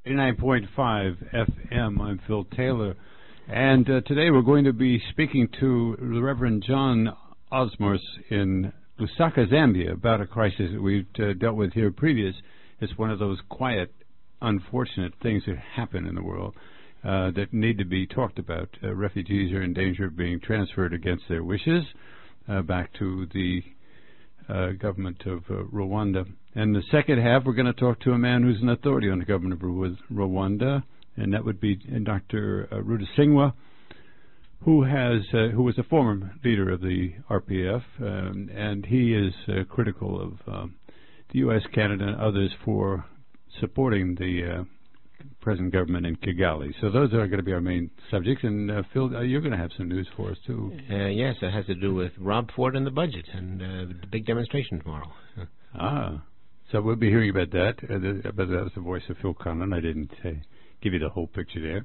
89.5 FM. I'm Phil Taylor, and today we're going to be speaking to the Reverend John Osmers in Lusaka, Zambia, about a crisis that we've dealt with here previous. It's one of those quiet, unfortunate things that happen in the world that need to be talked about. Refugees are in danger of being transferred against their wishes back to the government of Rwanda. And the second half, we're going to talk to a man who's an authority on the government of Rwanda, and that would be Dr. Rudasingwa, who was a former leader of the RPF, and he is critical of the U.S., Canada, and others for supporting the present government in Kigali. So those are going to be our main subjects. And Phil, you're going to have some news for us too. Yes, it has to do with Rob Ford and the budget and the big demonstration tomorrow. So we'll be hearing about that. But that was the voice of Phil Conlon. I didn't give you the whole picture there.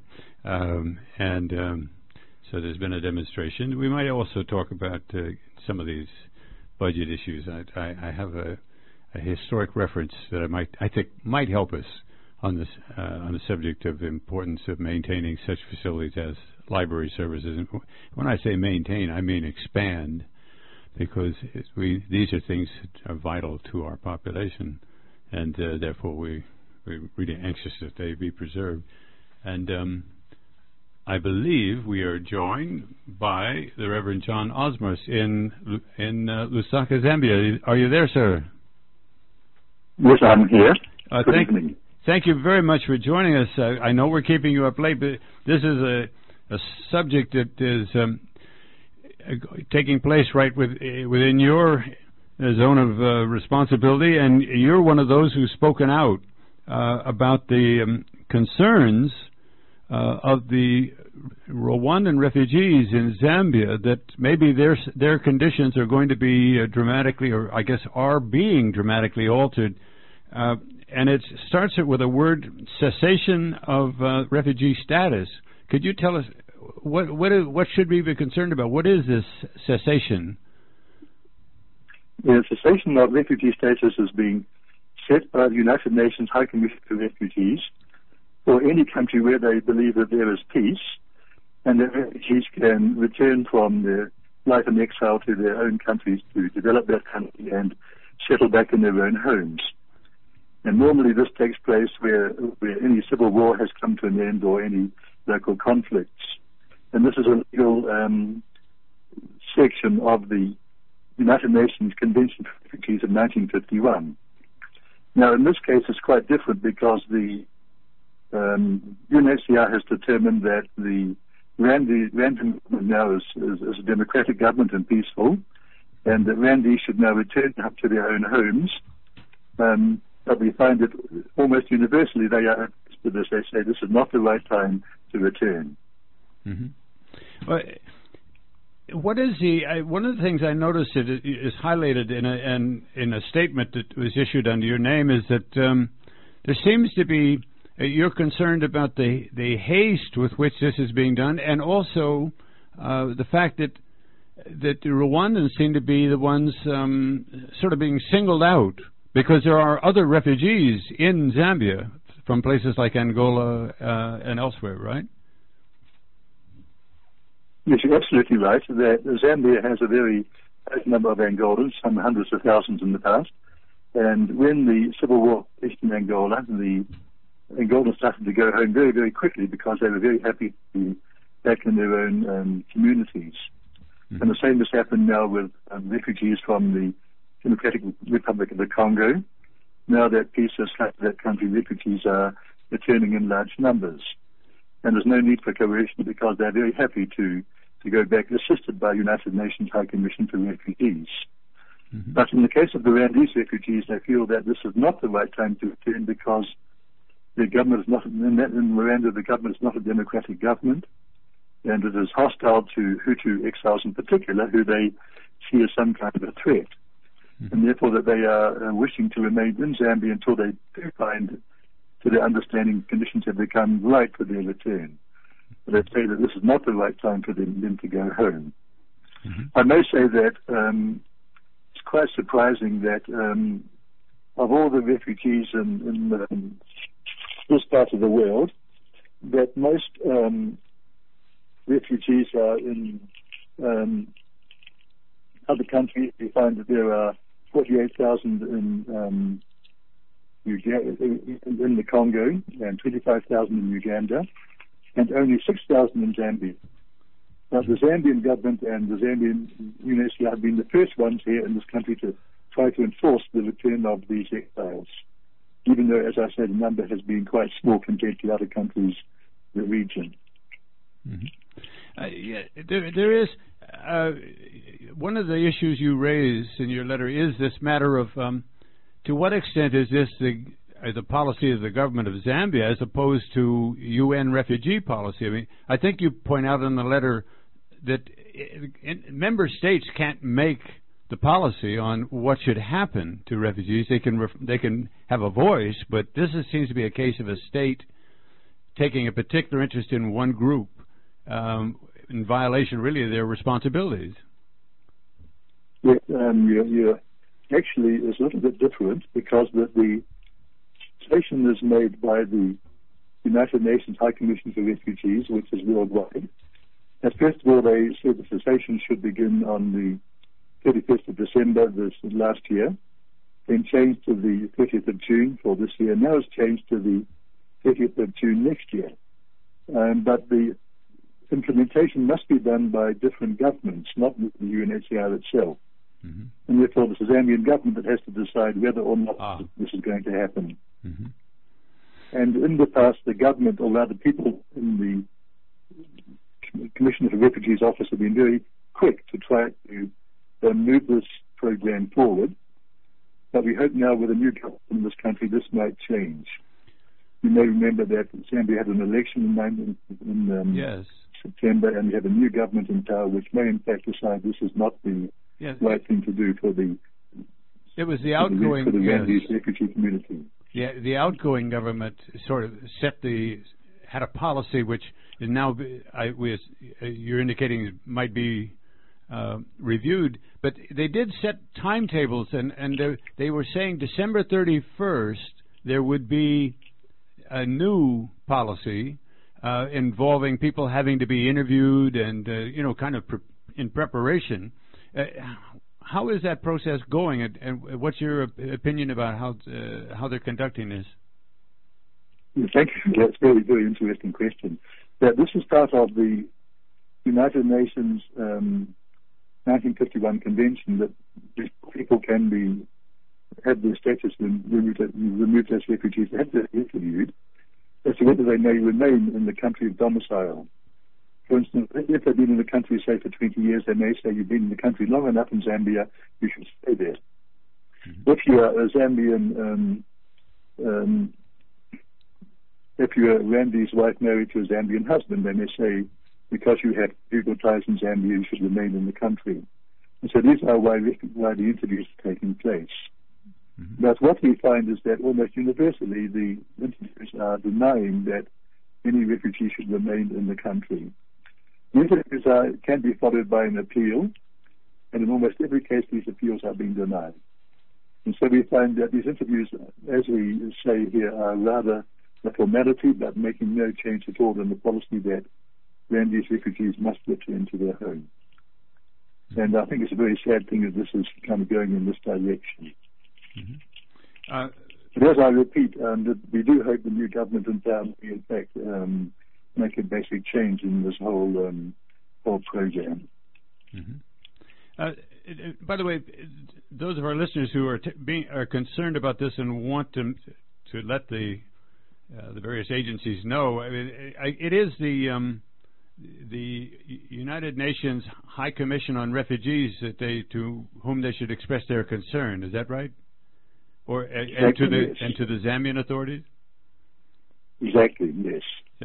So there's been a demonstration. We might also talk about some of these budget issues. I have a historic reference that I think might help us on this on the subject of the importance of maintaining such facilities as library services. And when I say maintain, I mean expand, because these are things that are vital to our population, and therefore we're really anxious that they be preserved. And I believe we are joined by the Reverend John Osmers in Lusaka, Zambia. Are you there, sir? Yes, I'm here. Good evening. Thank you very much for joining us. I know we're keeping you up late, but this is a subject that is taking place right within your zone of responsibility, and you're one of those who's spoken out about the concerns of the Rwandan refugees in Zambia, that maybe their conditions are going to be dramatically, or I guess are being dramatically altered. And it starts with a word, cessation of refugee status. Could you tell us what should we be concerned about? What is this cessation? The cessation of refugee status is being set by the United Nations High Commission for Refugees for any country where they believe that there is peace and that refugees can return from their life in exile to their own countries to develop that country and settle back in their own homes. And normally this takes place where any civil war has come to an end or any local conflicts. And this is a legal section of the United Nations Convention for Refugees of 1951. Now, in this case, it's quite different because the UNHCR has determined that the Rwanda government now is a democratic government and peaceful, and that Rwandese should now return up to their own homes. But we find that almost universally they are to this. They say this is not the right time to return. Mm-hmm. Well, what is one of the things I noticed that is highlighted in a statement that was issued under your name is that there seems to be you're concerned about the haste with which this is being done, and also the fact that the Rwandans seem to be the ones sort of being singled out, because there are other refugees in Zambia from places like Angola and elsewhere, right? Yes, you're absolutely right. That Zambia has a very high number of Angolans, some hundreds of thousands in the past. And when the civil war finished in Angola, the Angolans started to go home very, very quickly because they were very happy to be back in their own communities. Mm-hmm. And the same has happened now with refugees from the Democratic Republic of the Congo. Now that peace has come to that country, refugees are returning in large numbers. And there's no need for coercion because they're very happy to go back, assisted by United Nations High Commission for Refugees. Mm-hmm. But in the case of the Rwandese refugees, they feel that this is not the right time to return because the government is not, in Rwanda, the government is not a democratic government, and it is hostile to Hutu exiles in particular, who they see as some kind of a threat. Mm-hmm. And therefore that they are wishing to remain in Zambia until they do find, to their understanding, conditions have become right for their return. But they say that this is not the right time for them to go home. Mm-hmm. I may say that it's quite surprising that of all the refugees in this part of the world, that most refugees are in other countries. We find that there are 48,000 in the Congo and 25,000 in Uganda, and only 6,000 in Zambia. Now, the Zambian government and the Zambian UNHCR have been the first ones here in this country to try to enforce the return of these exiles, even though, as I said, the number has been quite small compared to other countries in the region. There is one of the issues you raise in your letter is this matter of to what extent is this the policy of the government of Zambia as opposed to UN refugee policy? I mean, I think you point out in the letter that member states can't make the policy on what should happen to refugees. They can have a voice, but this seems to be a case of a state taking a particular interest in one group in violation, really, of their responsibilities. Yeah, you're actually is a little bit different because the cessation is made by the United Nations High Commission for Refugees, which is worldwide. And first of all, they said the cessation should begin on the 31st of December this last year, then changed to the 30th of June for this year. Now it's changed to the 30th of June next year. But the implementation must be done by different governments, not the UNHCR itself. And therefore, it's the Zambian government that has to decide whether or not this is going to happen. And in the past, the government, or rather people in the Commissioner for Refugees office, have been very quick to try to move this program forward. But we hope now with a new government in this country, this might change. You may remember that Zambia had an election in yes. September, and we have a new government in power, which may in fact decide this is not the right thing to do for the outgoing refugee community. Yeah, the outgoing government sort of had a policy which is now you're indicating might be reviewed, but they did set timetables, and they were saying December 31st there would be a new policy involving people having to be interviewed and kind of in preparation. How is that process going, and what's your opinion about how they're conducting this? Thank you. That's a very, very interesting question. This is part of the United Nations 1951 Convention that people can have their status removed as refugees. They have to be interviewed as to whether they may remain in the country of domicile. For instance, if they've been in the country, say, for 20 years, they may say, you've been in the country long enough in Zambia, you should stay there. If you are a Zambian, if you're Randy's wife married to a Zambian husband, they may say, because you have legal ties in Zambia, you should remain in the country. And so these are why the interviews are taking place. But what we find is that almost universally the interviews are denying that any refugee should remain in the country. The interviews can be followed by an appeal, and in almost every case these appeals are being denied. And so we find that these interviews, as we say here, are rather a formality, but making no change at all in the policy that Rwandanese refugees must return to their home. And I think it's a very sad thing that this is kind of going in this direction. But as I repeat, we do hope the new government in town will, in fact, make a basic change in this whole program. By the way, those of our listeners who are concerned about this and want to let the various agencies know, I mean, it is the United Nations High Commission on Refugees to whom they should express their concern. Is that right? Or exactly, and to the Zambian authorities? Exactly. Yes.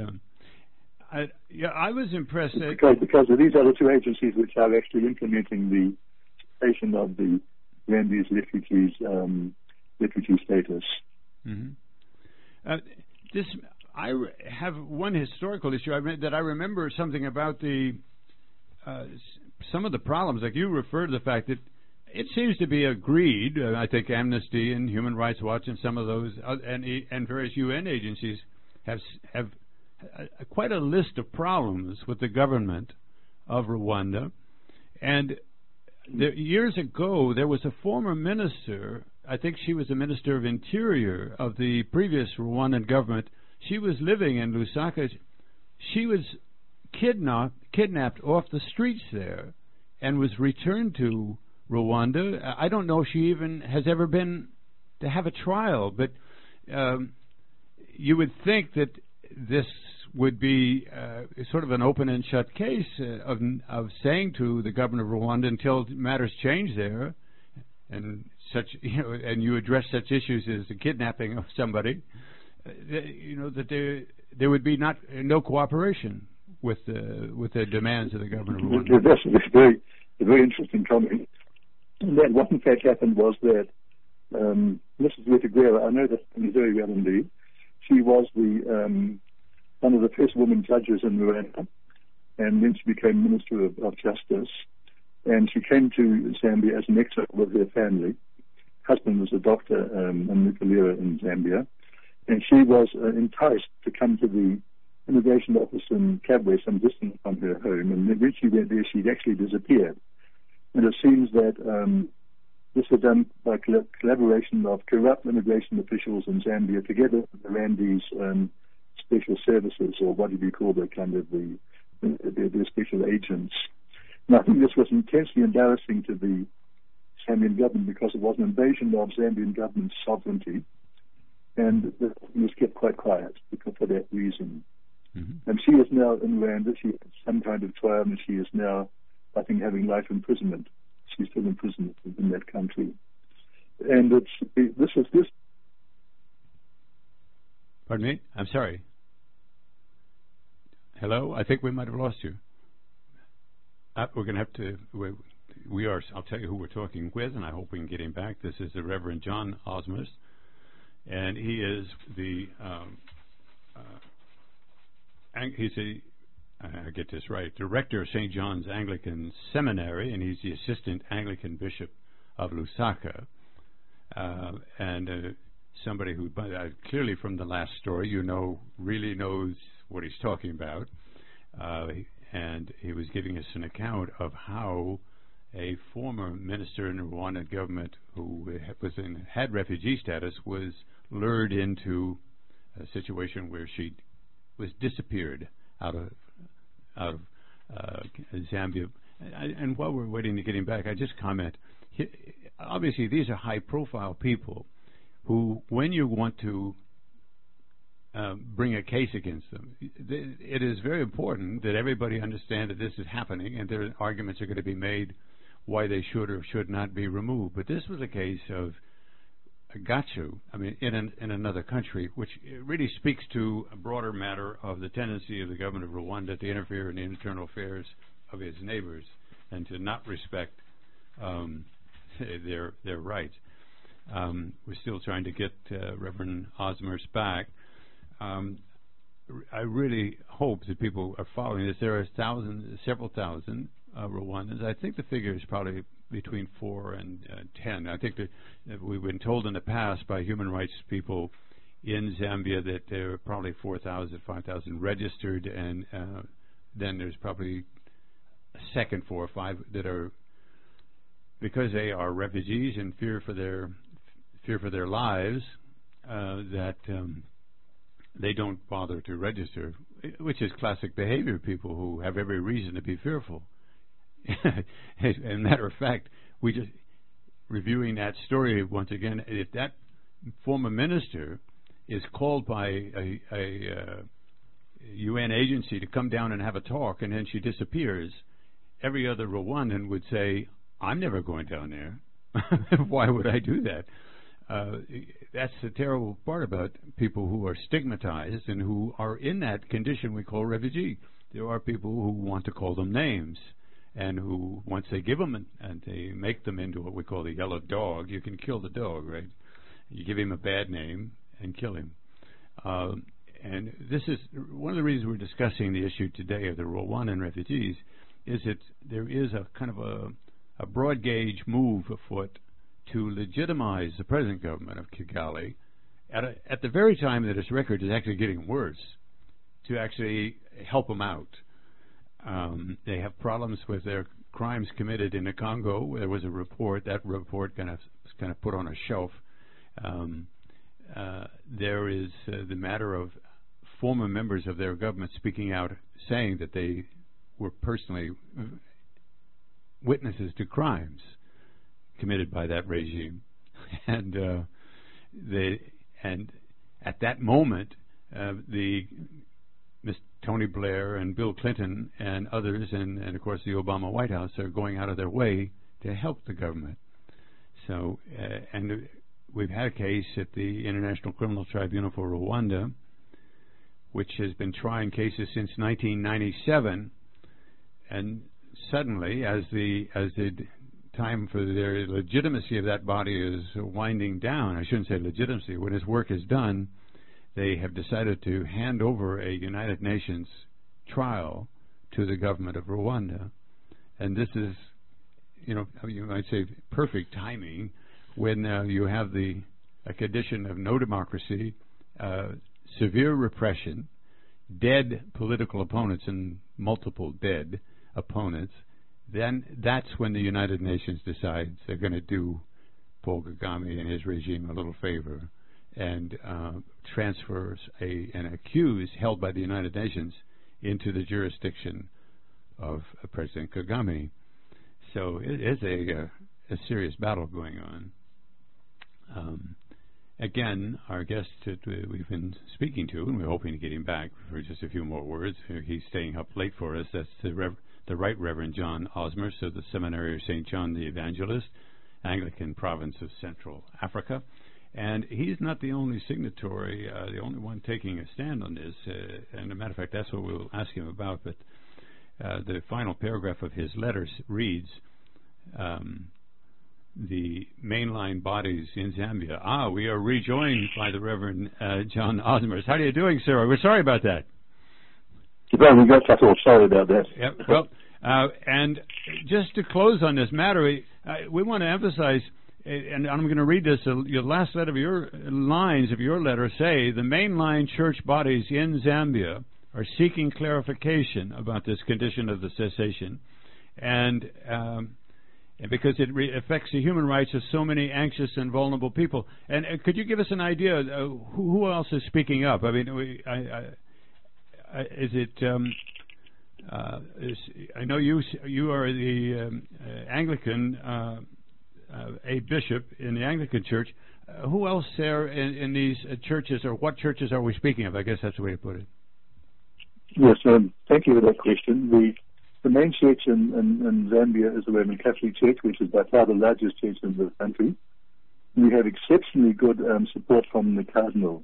Yeah. I was impressed because these are the two agencies which are actually implementing the station of the Rwandanese refugees refugee status. I have one historical issue. I remember something about some of the problems. Like you refer to the fact that it seems to be agreed. I think Amnesty and Human Rights Watch and some of those and various UN agencies have quite a list of problems with the government of Rwanda. And years ago, there was a former minister, I think she was the Minister of Interior of the previous Rwandan government. She was living in Lusaka. She was kidnapped off the streets there and was returned to Rwanda. I don't know if she even has ever been to have a trial, but you would think that this would be sort of an open and shut case of saying to the government of Rwanda, until matters change there, and and you address such issues as the kidnapping of somebody, that there would be no cooperation with the demands of the government of Rwanda. That's a very interesting comment. And then what in fact happened was that Mrs. Wetagwera, I know that very well indeed. She was one of the first women judges in Rwanda, and then she became Minister of Justice. And she came to Zambia as an exile with her family. Husband was a doctor in Nukulira in Zambia, and she was enticed to come to the immigration office in Kabwe, some distance from her home. And when she went there, she'd actually disappeared. And it seems that this was done by collaboration of corrupt immigration officials in Zambia together with the Rwandese special services, or what do you call the kind of the special agents. And I think this was intensely embarrassing to the Zambian government, because it was an invasion of Zambian government's sovereignty, and it was kept quite quiet for that reason. Mm-hmm. And she is now in Rwanda. She had some kind of trial, and she is now, I think, having life imprisonment. She's still imprisoned in that country. And this. Pardon me? I'm sorry. Hello? I think we might have lost you. We're going to have to... We are. I'll tell you who we're talking with, and I hope we can get him back. This is the Reverend John Osmers, and he is he's I get this right, Director of St. John's Anglican Seminary, and he's the Assistant Anglican Bishop of Lusaka, and somebody who, clearly from the last story, really knows what he's talking about, and he was giving us an account of how a former minister in the Rwandan government who had refugee status was lured into a situation where she was disappeared out of Zambia. And while we're waiting to get him back, I just comment. Obviously, these are high-profile people who, when you want to bring a case against them, it is very important that everybody understand that this is happening, and their arguments are going to be made why they should or should not be removed. But this was a case of Gachu, in another country, which really speaks to a broader matter of the tendency of the government of Rwanda to interfere in the internal affairs of its neighbors and to not respect their rights. We're still trying to get Reverend Osmers back. I really hope that people are following this. There are several thousand Rwandans. I think the figure is probably between 4 and 10. I think that we've been told in the past by human rights people in Zambia that there are probably 4,000, 5,000 registered, and then there's probably a second 4 or 5 that are, because they are refugees and fear for their lives, that they don't bother to register, which is classic behavior. People who have every reason to be fearful. As a matter of fact, we just reviewing that story once again. If that former minister is called by a UN agency to come down and have a talk, and then she disappears, every other Rwandan would say, "I'm never going down there. Why would I do that?" That's the terrible part about people who are stigmatized and who are in that condition we call refugee. There are people who want to call them names, and who, once they give them and they make them into what we call the yellow dog, you can kill the dog, right? You give him a bad name and kill him. And this is one of the reasons we're discussing the issue today of the Rwandan refugees, is that there is a kind of a a broad gauge move afoot to legitimize the present government of Kigali at the very time that its record is actually getting worse, to actually help them out. They have problems with their crimes committed in the Congo. There was a report. That report was kind of put on a shelf. There is the matter of former members of their government speaking out, saying that they were personally witnesses to crimes committed by that regime, and at that moment, Miss Tony Blair and Bill Clinton and others, and of course the Obama White House, are going out of their way to help the government. So, and we've had a case at the International Criminal Tribunal for Rwanda, which has been trying cases since 1997, and suddenly, as the time for their legitimacy of that body is winding down, I shouldn't say legitimacy, when his work is done, they have decided to hand over a United Nations trial to the government of Rwanda. And this is, you might say perfect timing when you have a condition of no democracy, severe repression, dead political opponents, and multiple dead opponents. Then that's when the United Nations decides they're going to do Paul Kagame and his regime a little favor and transfers an accused held by the United Nations into the jurisdiction of President Kagame. So it is a serious battle going on. Again, our guest that we've been speaking to, and we're hoping to get him back for just a few more words. He's staying up late for us. That's the Right Reverend John Osmers of the Seminary of St. John the Evangelist, Anglican Province of Central Africa. And he's not the only signatory, the only one taking a stand on this. And as a matter of fact, that's what we'll ask him about. But the final paragraph of his letter reads, the mainline bodies in Zambia. We are rejoined by the Reverend John Osmers. How are you doing, sir? We're sorry about that. Well, we got that all. Sorry about that. Yep. Well, and just to close on this matter, we want to emphasize, and I'm going to read this, your last set of your lines of your letter say, the mainline church bodies in Zambia are seeking clarification about this condition of the cessation, and because it affects the human rights of so many anxious and vulnerable people. And could you give us an idea who else is speaking up? I mean, is it? I know you are the Anglican, a bishop in the Anglican Church. Who else there in these churches, or what churches are we speaking of? I guess that's the way to put it. Yes, thank you for that question. The main church in Zambia is the Roman Catholic Church, which is by far the largest church in the country. We have exceptionally good support from the Cardinal,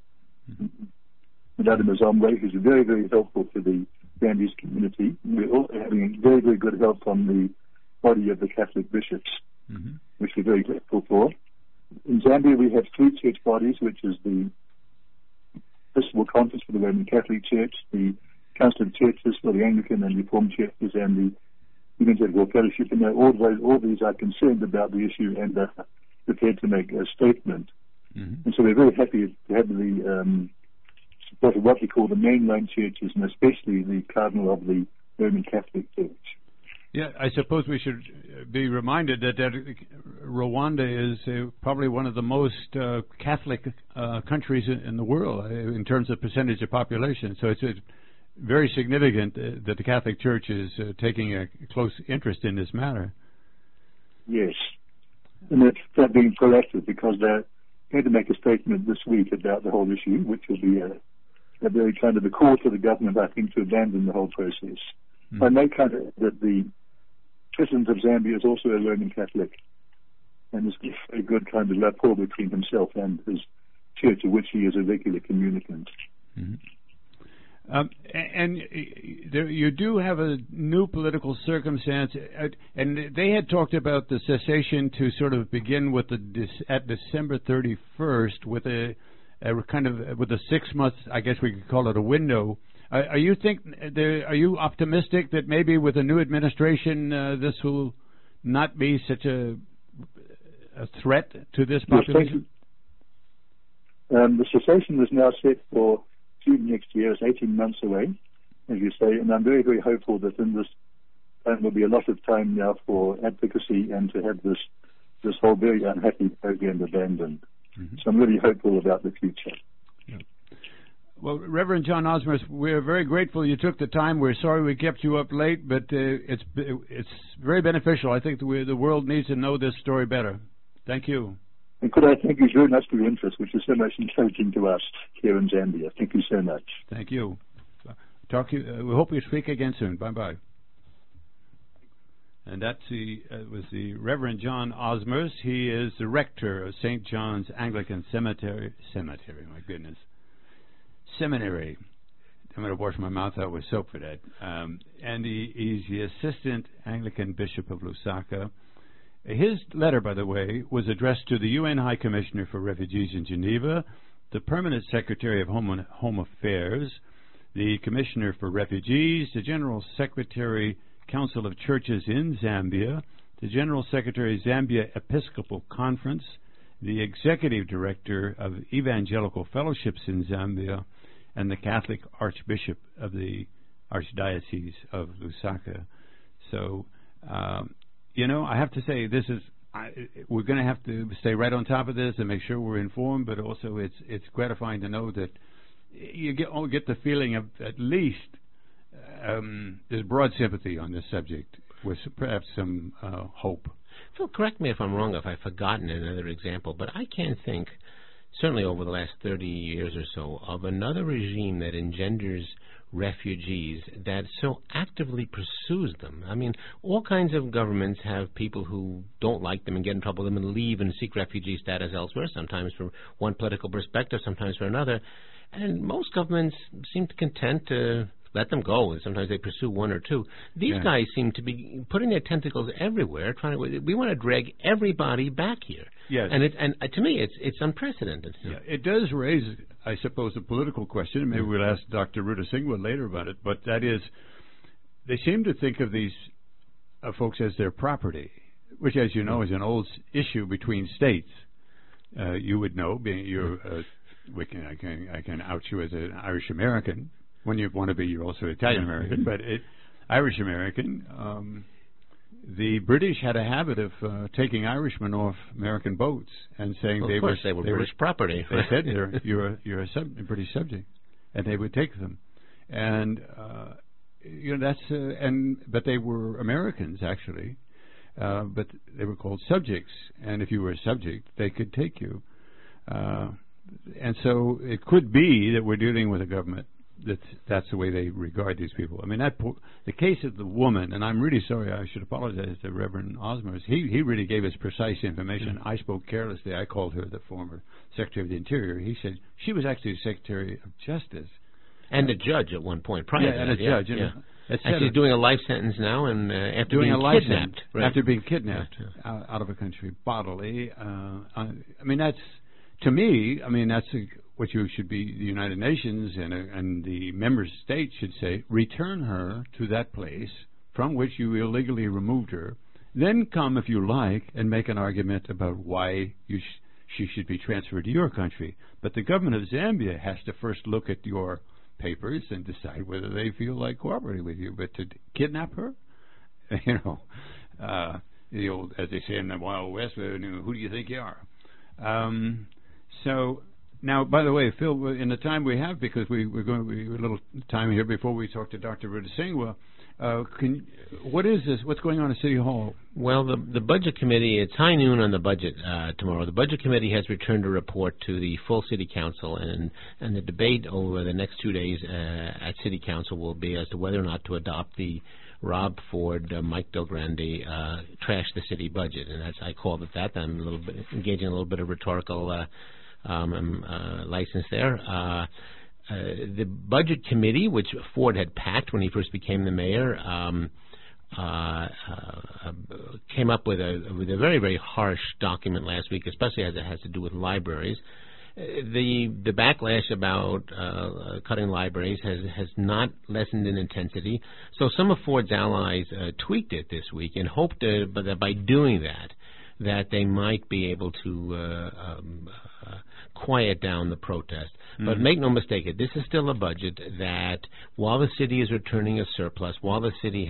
Madame Mazombe, who's very, very helpful to the Zambian community. We're also having very, very good help from the body of the Catholic bishops, which we're very grateful for. In Zambia, we have three church bodies, which is the Episcopal Conference for the Roman Catholic Church, the Council of Churches for the Anglican and Reformed Churches, and the Evangelical Fellowship. And all these are concerned about the issue and are prepared to make a statement. And so we're very happy to have the support of what we call the mainline churches, and especially the Cardinal of the Roman Catholic Church. Yeah, I suppose we should be reminded that Rwanda is probably one of the most Catholic countries in the world in terms of percentage of population. So it's very significant that the Catholic Church is taking a close interest in this matter. Yes, and they're being proactive because they're going to make a statement this week about the whole issue, which will be a very kind of a call to the government, I think, to abandon the whole process. I may kind of that the President of Zambia is also a Roman Catholic, and there's a good kind of rapport between himself and his church, of which he is a regular communicant. And you do have a new political circumstance, and they had talked about the cessation to sort of begin with at December 31st with a kind of with a 6 month, I guess we could call it a window. Are you optimistic that maybe with a new administration this will not be such a threat to this population? The cessation is now set for June next year. It's 18 months away, as you say, and I'm very, very hopeful that in this time will be a lot of time now for advocacy and to have this whole very unhappy program abandoned. Mm-hmm. So I'm really hopeful about the future. Yeah. Well, Reverend John Osmers, we're very grateful you took the time. We're sorry we kept you up late, but it's very beneficial. I think the world needs to know this story better. Thank you. And could I thank you very much for your interest, which is so much encouraging to us here in Zambia. Thank you so much. Thank you. Talk to you. We hope we speak again soon. Bye-bye. And that's was the Reverend John Osmers. He is the rector of St. John's Anglican Seminary, my goodness. Seminary. I'm going to wash my mouth out with soap for that. And he's the Assistant Anglican Bishop of Lusaka. His letter, by the way, was addressed to the UN High Commissioner for Refugees in Geneva, the Permanent Secretary of Home Affairs, the Commissioner for Refugees, the General Secretary, Council of Churches in Zambia, the General Secretary, Zambia Episcopal Conference, the Executive Director of Evangelical Fellowships in Zambia, and the Catholic Archbishop of the Archdiocese of Lusaka. So, I have to say, we're going to have to stay right on top of this and make sure we're informed, but also it's gratifying to know that you get the feeling of at least there's broad sympathy on this subject with perhaps some hope. Phil, correct me if I'm wrong, if I've forgotten another example, but I can't think, certainly over the last 30 years or so, of another regime that engenders refugees that so actively pursues them. I mean, all kinds of governments have people who don't like them and get in trouble with them and leave and seek refugee status elsewhere, sometimes for one political perspective, sometimes for another. And most governments seem content to let them go, and sometimes they pursue one or two. These guys seem to be putting their tentacles everywhere, we want to drag everybody back here. Yes. And to me, it's unprecedented. Yeah, it does raise, I suppose, a political question. Maybe we'll ask Dr. Rudasingwa later about it. But that is, they seem to think of these folks as their property, which, as you know, is an old issue between states. You would know, being you're, I can out you as an Irish American. When you want to be, you're also Italian American, but Irish American. The British had a habit of taking Irishmen off American boats and saying they were British property. They said you're a British subject, and they would take them, and but they were Americans actually, but they were called subjects, and if you were a subject, they could take you, and so it could be that we're dealing with a government that's the way they regard these people. I mean, the case of the woman, and I'm really sorry, I should apologize to Reverend Osmers. He really gave us precise information. I spoke carelessly. I called her the former Secretary of the Interior. He said she was actually Secretary of Justice. And a judge at one point, prior to that. And a judge. And she's doing a life sentence now, and after being kidnapped. After being kidnapped out of a country bodily. I mean, that's, to me, that's what you should be, the United Nations and the member states should say, return her to that place from which you illegally removed her. Then come, if you like, and make an argument about why she should be transferred to your country. But the government of Zambia has to first look at your papers and decide whether they feel like cooperating with you. But to kidnap her, the old, as they say in the Wild West, who do you think you are? So. Now, by the way, Phil, in the time we have, because we're going to be a little time here before we talk to Dr. Rudasingwa, what is this? What's going on at City Hall? Well, the Budget Committee, it's high noon on the budget tomorrow. The Budget Committee has returned a report to the full City Council, and the debate over the next 2 days at City Council will be as to whether or not to adopt the Rob Ford, Mike Del Grande, trash the city budget. And that's, I called it that. I'm a little bit engaging in a little bit of rhetorical license there. The Budget Committee, which Ford had packed when he first became the mayor, came up with a very, very harsh document last week, especially as it has to do with libraries. the backlash about cutting libraries has not lessened in intensity. So some of Ford's allies tweaked it this week and hoped that by doing that they might be able to quiet down the protest. But make no mistake, this is still a budget that, while the city is returning a surplus, while the city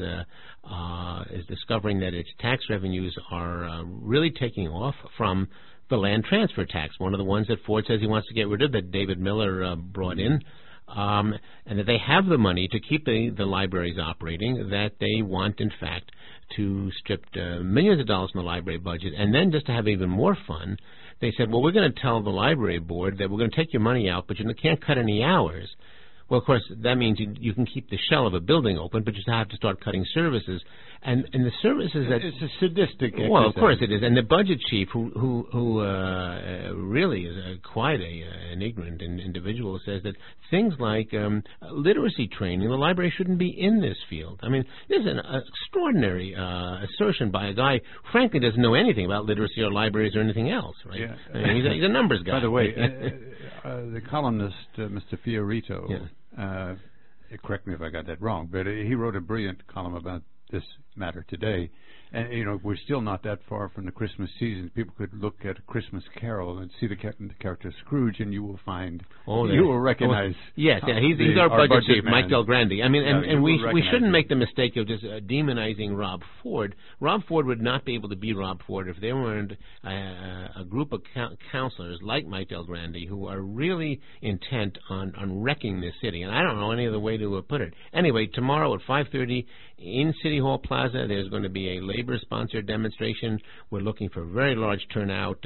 is discovering that its tax revenues are really taking off from the land transfer tax, one of the ones that Ford says he wants to get rid of, that David Miller brought in, and that they have the money to keep the libraries operating, that they want, in fact, to strip millions of dollars from the library budget. And then, just to have even more fun, they said, well, we're going to tell the library board that we're going to take your money out, but you can't cut any hours. Well, of course, that means you can keep the shell of a building open, but you have to start cutting services. And the services that... It's a sadistic exercise. Well, of course it is. And the budget chief, who really is quite an ignorant individual, says that things like literacy training, the library shouldn't be in this field. I mean, this is an extraordinary assertion by a guy who, frankly, doesn't know anything about literacy or libraries or anything else, right? Yeah. I mean, he's a numbers guy. By the way, the columnist, Mr. Fiorito, correct me if I got that wrong, but he wrote a brilliant column about this matter today. And, we're still not that far from the Christmas season. People could look at A Christmas Carol and see the character Scrooge, and you will find, you will recognize. Yes, he's our budget chief, man. Mike Del Grande. I mean, and we shouldn't him. make the mistake of just demonizing Rob Ford. Rob Ford would not be able to be Rob Ford if there weren't a group of counselors like Mike Del Grande who are really intent on wrecking this city. And I don't know any other way to put it. Anyway, tomorrow at 5:30 in City Hall Plaza, there's going to be a labor-sponsored demonstration. We're looking for a very large turnout.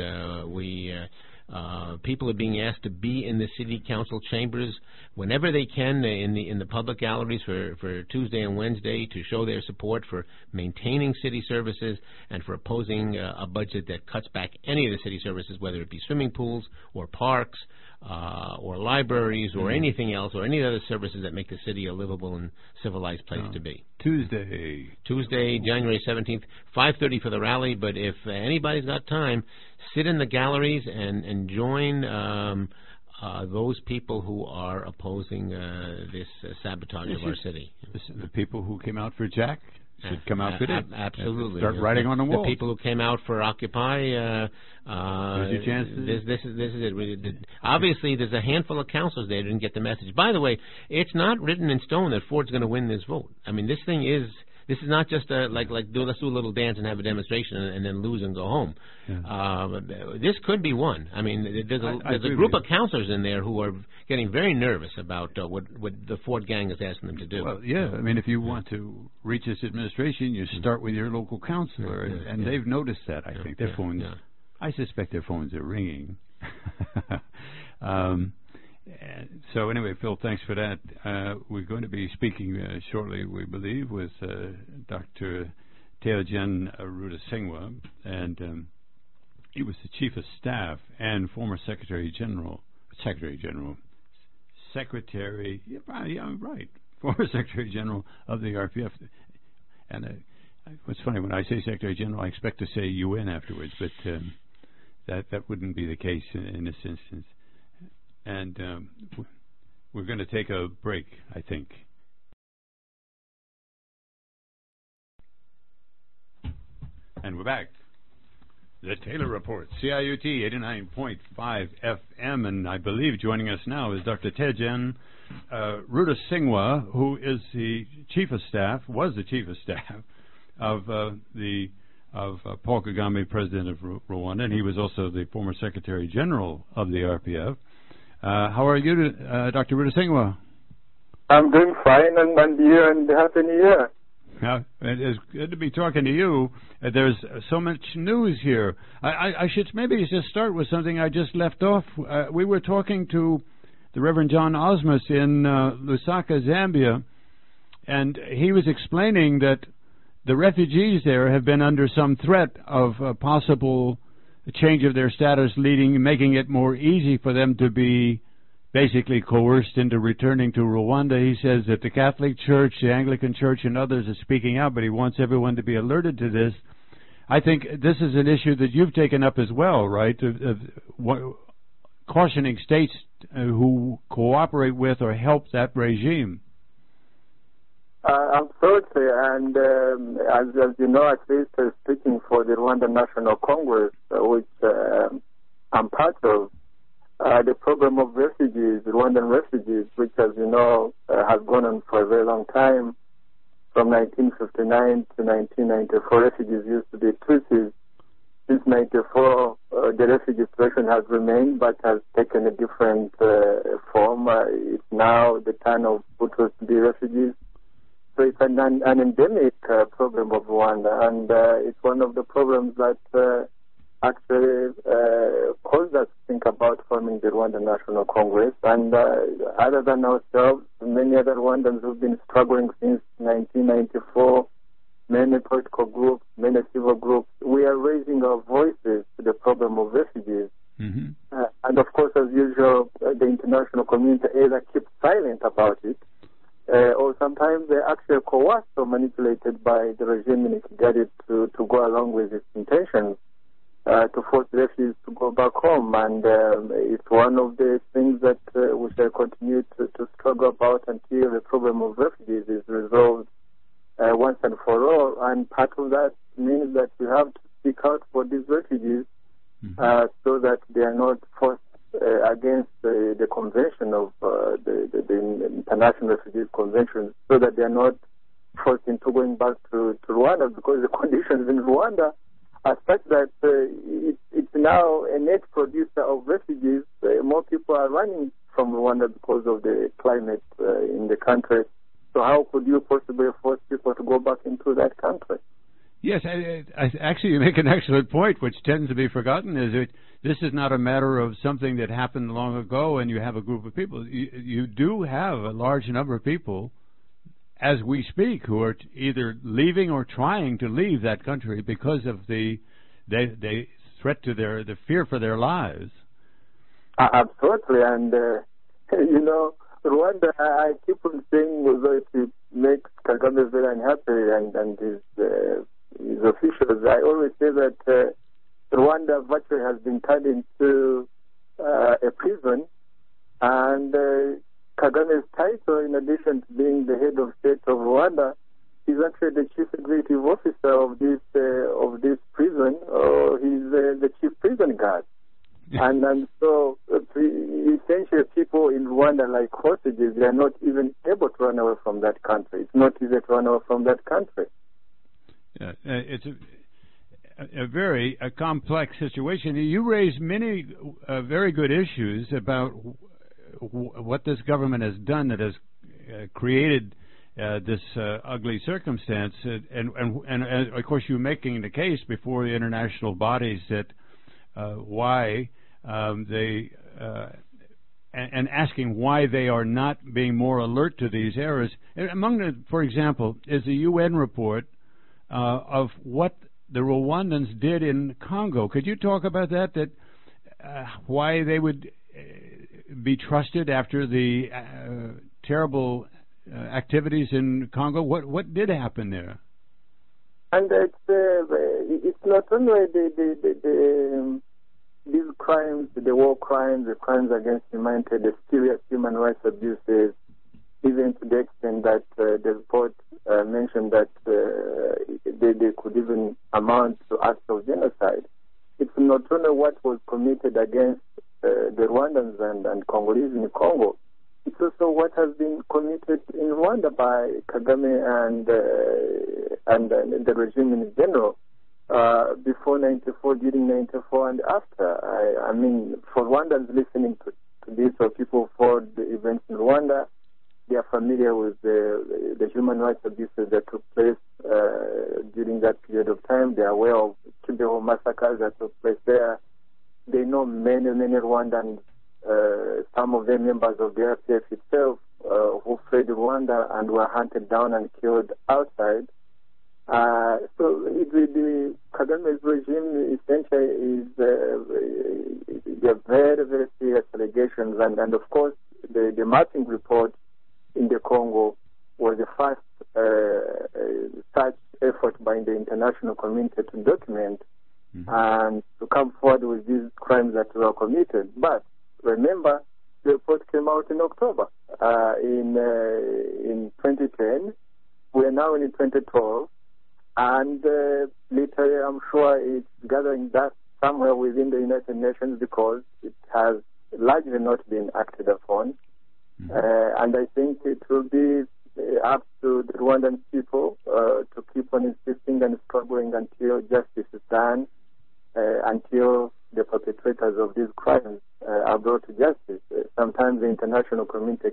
People are being asked to be in the city council chambers whenever they can in the public galleries for Tuesday and Wednesday to show their support for maintaining city services and for opposing a budget that cuts back any of the city services, whether it be swimming pools or parks or libraries or anything else, or any other services that make the city a livable and civilized place to be. Tuesday, January 17th, 5:30 for the rally. But if anybody's got time, sit in the galleries and join those people who are opposing this sabotage of our city. The people who came out for Jack should come out today. Absolutely. Start writing on the wall. The people who came out for Occupy. There's your chance. This is it. Obviously, there's a handful of councilors there who didn't get the message. By the way, it's not written in stone that Ford's going to win this vote. I mean, this thing is. This is not just let's do a little dance and have a demonstration and then lose and go home. Yeah. This could be won. I mean, there's a group of counselors in there who are getting very nervous about what the Ford gang is asking them to do. Well, yeah. I mean, if you want to reach this administration, you start with your local counselor, and they've noticed that. I think their phones. Yeah. I suspect their phones are ringing. So anyway, Phil, thanks for that. We're going to be speaking shortly, we believe, with Dr. Teogen Rudasinghe, and he was the Chief of Staff and former Secretary General, former Secretary General of the RPF. And what's funny, when I say Secretary General, I expect to say UN afterwards, but that wouldn't be the case in this instance. And we're going to take a break, I think. And we're back. The Taylor Report, CIUT 89.5 FM. And I believe joining us now is Dr. Teogen Rudasinghe, who is the Chief of Staff, was the Chief of Staff of Paul Kagame, President of Rwanda. And he was also the former Secretary General of the RPF. How are you, Dr. Rudasinghe? I'm doing fine, and Happy New Year. It is good to be talking to you. There's so much news here. I should maybe just start with something I just left off. We were talking to the Reverend John Osmus in Lusaka, Zambia, and he was explaining that the refugees there have been under some threat of a possible change of their status, making it more easy for them to be basically coerced into returning to Rwanda. He says that the Catholic Church, the Anglican Church, and others are speaking out, but he wants everyone to be alerted to this. I think this is an issue that you've taken up as well, right? cautioning states who cooperate with or help that regime? Absolutely, and as you know, at least speaking for the Rwandan National Congress, which I'm part of, the program of refugees, Rwandan refugees, which, as you know, has gone on for a very long time, from 1959 to 1994, refugees used to be Tutsis. Since 1994, the refugee situation has remained, but has taken a different form. It's now the turn of Hutus to be refugees. So it's an endemic problem of Rwanda, and it's one of the problems that actually caused us to think about forming the Rwanda National Congress. And other than ourselves, many other Rwandans who've been struggling since 1994, many political groups, many civil groups, we are raising our voices to the problem of refugees. Mm-hmm. And of course, as usual, the international community either keeps silent about it, or sometimes they're actually coerced or manipulated by the regime in Kigali to go along with its intentions, to force refugees to go back home. And it's one of the things that we shall continue to struggle about until the problem of refugees is resolved once and for all. And part of that means that we have to speak out for these refugees, mm-hmm. So that they are not forced against the convention of the International Refugees Convention, so that they are not forced into going back to Rwanda, because the conditions in Rwanda are such that it's now a net producer of refugees. More people are running from Rwanda because of the climate in the country. So how could you possibly force people to go back into that country? Yes, actually you make an excellent point, which tends to be forgotten, is that this is not a matter of something that happened long ago and you have a group of people. You do have a large number of people, as we speak, who are either leaving or trying to leave that country because of the threat to the fear for their lives. Absolutely, and you know, Rwanda, I keep on saying, was going to make Kagame very unhappy and his officials. I always say that Rwanda virtually has been turned into a prison, and Kagame's title, in addition to being the head of state of Rwanda, is actually the chief executive officer of this prison, or he's the chief prison guard. And so essentially people in Rwanda, like hostages, they are not even able to run away from that country. It's not easy to run away from that country. Yeah, it's a very complex situation. You raise many very good issues about what this government has done that has created this ugly circumstance, and of course you're making the case before the international bodies that why they and asking why they are not being more alert to these errors. And among the, for example, is the UN report of what the Rwandans did in Congo. Could you talk about that? That why they would be trusted after the terrible activities in Congo? What did happen there? And it's not only these crimes, the war crimes, the crimes against humanity, the serious human rights abuses, even to the extent that the report mentioned that they could even amount to acts of genocide. It's not only what was committed against the Rwandans and Congolese in Congo. It's also what has been committed in Rwanda by Kagame and the regime in general. Before 94, during 94, and after. I mean, for Rwandans listening to this, or people for the events in Rwanda, they are familiar with the human rights abuses that took place during that period of time. They are aware of Kibeho massacres that took place there. They know many Rwandans, some of them members of the RPF itself, who fled Rwanda and were hunted down and killed outside. So the Kagame's regime essentially is very, very serious allegations, and of course the mapping report in the Congo was the first such effort by the international community to document and to come forward with these crimes that were committed. But remember, the report came out in October in 2010. We are now in 2012, and literally, I'm sure it's gathering dust somewhere within the United Nations because it has largely not been acted upon. And I think it will be up to the Rwandan people to keep on insisting and struggling until justice is done, until the perpetrators of these crimes are brought to justice. Sometimes the international community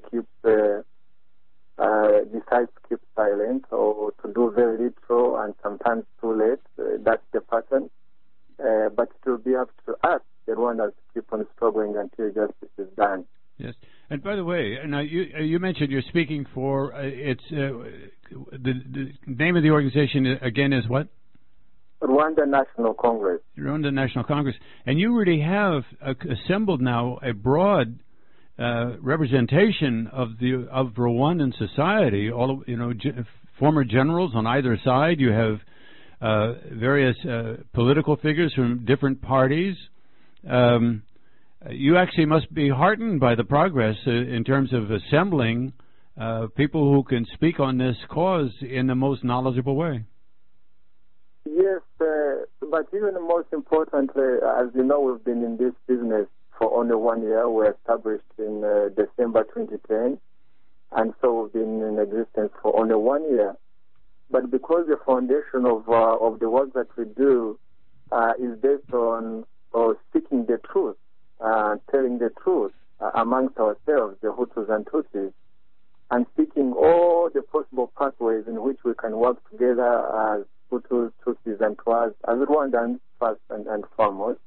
decides to keep silent or to do very little, and sometimes too late. That's the pattern. But it will be up to us, the Rwandans, to keep on struggling until justice is done. Yes. And by the way, now you mentioned you're speaking for it's the name of the organization again is what? Rwanda National Congress. Rwanda National Congress, and you really have assembled now a broad representation of Rwandan society. All former generals on either side. You have various political figures from different parties. You actually must be heartened by the progress in terms of assembling people who can speak on this cause in the most knowledgeable way. Yes, but even most importantly, as you know, we've been in this business for only 1 year. We were established in December 2010, and so we've been in existence for only 1 year. But because the foundation of the work that we do is based on speaking the truth, telling the truth amongst ourselves, the Hutus and Tutsis, and seeking all the possible pathways in which we can work together as Hutus, Tutsis, and Twas, as Rwandans first and foremost,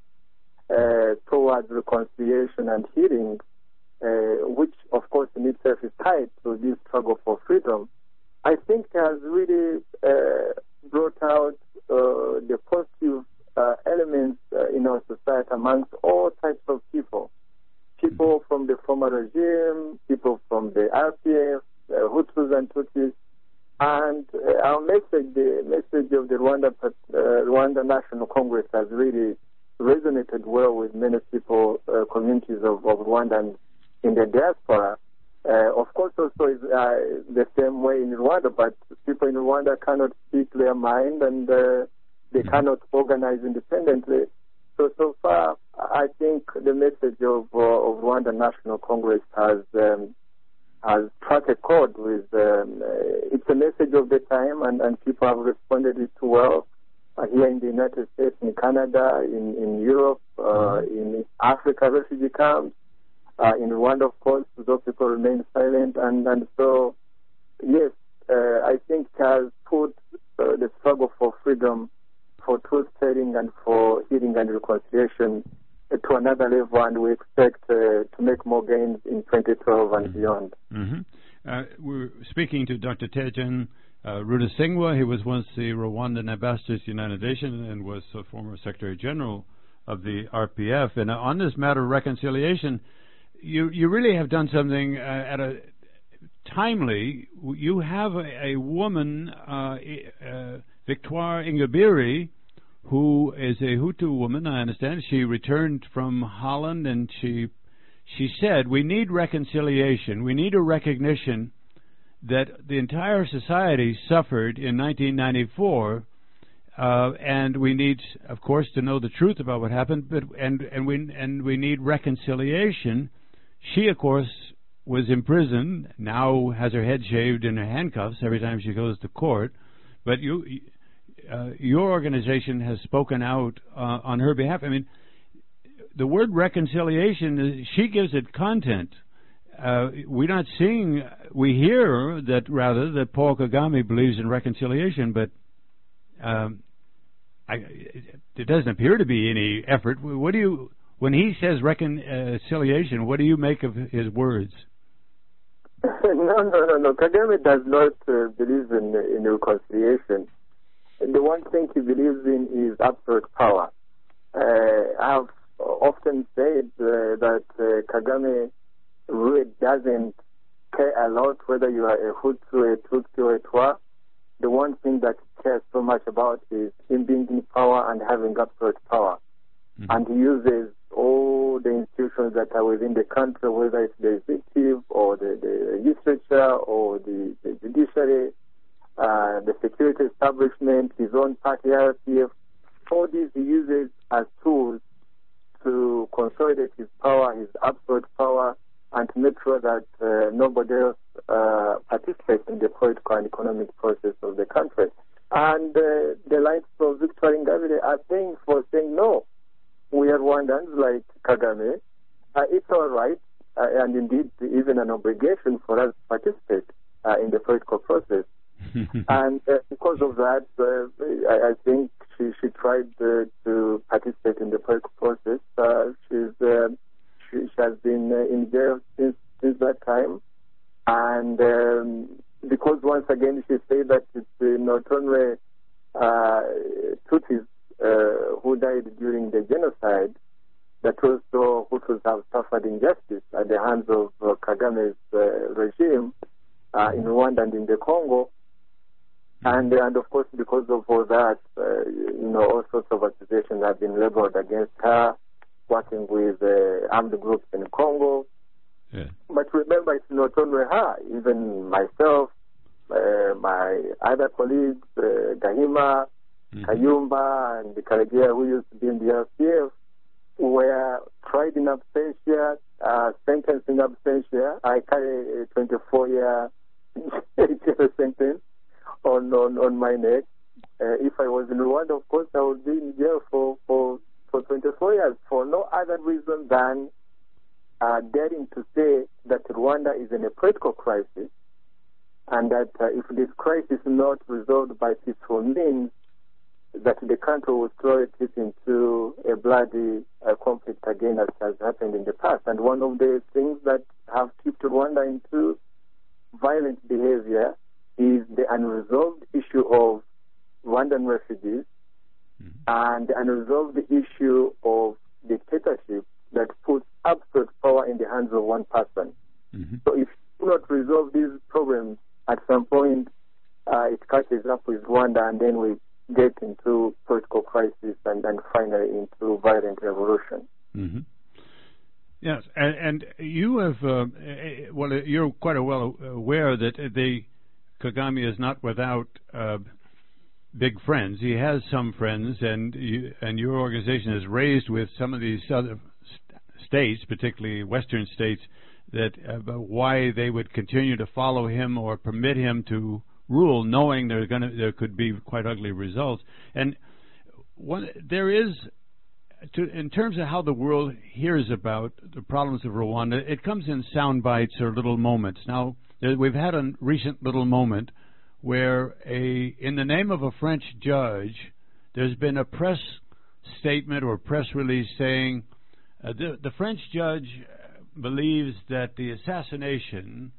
towards reconciliation and healing, which, of course, in itself is tied to this struggle for freedom. I think has really brought out the positive elements in our society amongst all types of people. People from the former regime, people from the RPF, Hutus and Tutsis. And our message, the message of the Rwanda National Congress has really resonated well with many people, communities of Rwandans in the diaspora. Of course, also is the same way in Rwanda, but people in Rwanda cannot speak their mind and they cannot organize independently. So far, I think the message of Rwanda National Congress has struck a chord with. It's a message of the time, and people have responded it well here in the United States, in Canada, in Europe, in Africa refugee camps. In Rwanda, of course, those people remain silent, and so, yes, I think it has put the struggle for freedom, for truth-telling, and for healing and reconciliation to another level, and we expect to make more gains in 2012 and beyond. We're speaking to Dr. Tejan Rudasingwa. He was once the Rwandan ambassador to the United Nations and was the former Secretary General of the RPF. And on this matter of reconciliation, you really have done something at a timely. You have a woman, Victoire Ingabire, who is a Hutu woman, I understand. She returned from Holland, and she said, we need reconciliation. We need a recognition that the entire society suffered in 1994, and we need, of course, to know the truth about what happened, but we need reconciliation. She, of course, was imprisoned, now has her head shaved in her handcuffs every time she goes to court, but your organization has spoken out on her behalf. I mean, the word reconciliation, she gives it content. We're not seeing, we hear that Paul Kagame believes in reconciliation, but there doesn't appear to be any effort. When he says reconciliation, what do you make of his words? No. Kagame does not believe in reconciliation. The one thing he believes in is absolute power. I've often said that Kagame really doesn't care a lot whether you are a Hutu, a Tutsi, or a Twa. The one thing that he cares so much about is him being in power and having absolute power. And he uses all the institutions that are within the country, whether it's the executive or the legislature or the judiciary, the security establishment, his own party, RPF, all these he uses as tools to consolidate his power, his absolute power, and to make sure that nobody else participates in the political and economic process of the country. And the likes of Victor Ingabire are paying for saying, no, we are Rwandans like Kagame. It's all right, and indeed even an obligation for us to participate in the political process. And because of that, I think she tried to participate in the political process. She has been in jail since that time. And because once again she said that it's not only Tutsis who died during the genocide, but also Hutus have suffered injustice at the hands of Kagame's regime in Rwanda and in the Congo. And of course, because of all that, all sorts of accusations have been leveled against her, working with armed groups in Congo. Yeah. But remember, it's not only her. Even myself, my other colleagues, Gahima, Kayumba, and the Karegeya, who used to be in the RPF, were tried in absentia, sentenced in absentia. I carry a 24-year jail sentence on my neck. If I was in Rwanda, of course, I would be in jail for 24 years for no other reason than daring to say that Rwanda is in a political crisis, and that if this crisis is not resolved by peaceful means, that the country will throw it into a bloody conflict again, as has happened in the past. And one of the things that have tipped Rwanda into violent behavior is the unresolved issue of Rwandan refugees and the unresolved issue of dictatorship that puts absolute power in the hands of one person. So if you do not resolve these problems, at some point it catches up with Rwanda, and then we get into political crisis and then finally into violent revolution. Yes, and you have, you're quite well aware that Kagame is not without big friends. He has some friends, and your organization is raised with some of these other states, particularly Western states, that why they would continue to follow him or permit him to rule, knowing there could be quite ugly results. And there is, in terms of how the world hears about the problems of Rwanda, it comes in sound bites or little moments. Now, we've had a recent little moment where in the name of a French judge, there's been a press statement or press release saying the French judge believes that the assassination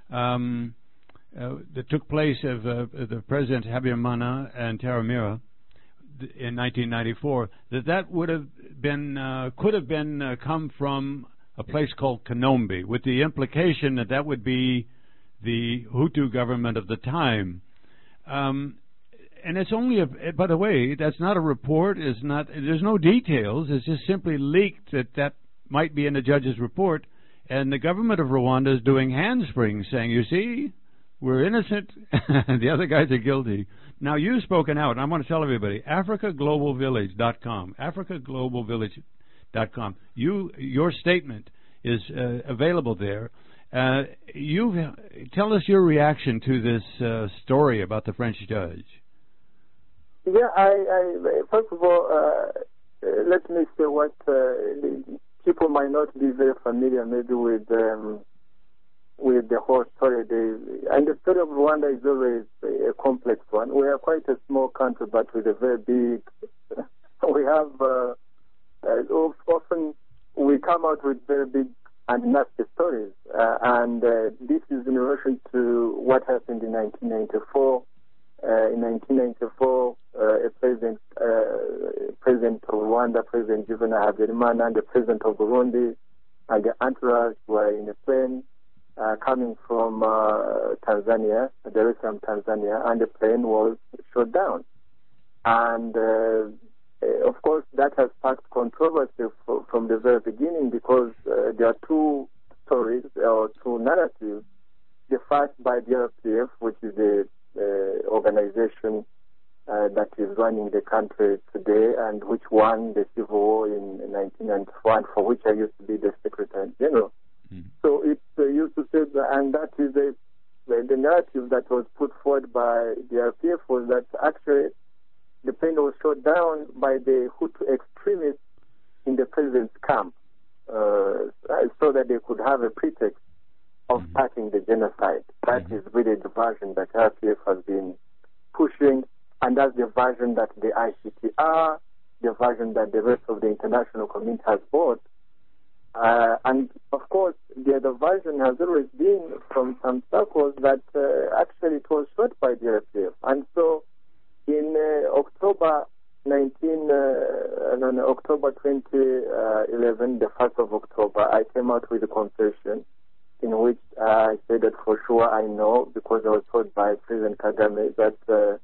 that took place of the President Habyarimana and Tarimira in 1994, that would have been could have been come from a place called Kanombe, with the implication that would be the Hutu government of the time. And it's only by the way, that's not a report. There's no details. It's just simply leaked that might be in the judge's report, and the government of Rwanda is doing handsprings, saying, "You see, we're innocent, and the other guys are guilty." Now, you've spoken out, and I want to tell everybody, AfricaGlobalVillage.com, AfricaGlobalVillage.com. Your statement is available there. Tell us your reaction to this story about the French judge. Yeah, I first of all, let me say what people might not be very familiar maybe with the whole story. And the story of Rwanda is always a complex one. We are quite a small country, but with a very big. We have often we come out with very big and nasty stories, and this is in relation to what happened in 1994. In 1994, a president of Rwanda, President Juvenal Habyarimana, and the president of Burundi, and the entourage were in a plane coming from Tanzania, Dar es Salaam, Tanzania, and the plane was shot down. And of course, that has sparked controversy from the very beginning because there are two stories or two narratives. The first by the RPF, which is the organization that is running the country today and which won the civil war in 1991, for which I used to be the Secretary General. Mm-hmm. So it used to say, and that is the narrative that was put forward by the RPF was that actually the plane was shot down by the Hutu extremists in the president's camp so that they could have a pretext of starting the genocide. That is really the version that RPF has been pushing, and that's the version that the ICTR, the version that the rest of the international community has bought. And, of course, the other version has always been from some circles that actually it was shot by the RPF. And so in October 2011, the 1st of October, I came out with a confession in which I said that for sure I know, because I was told by President Kagame that...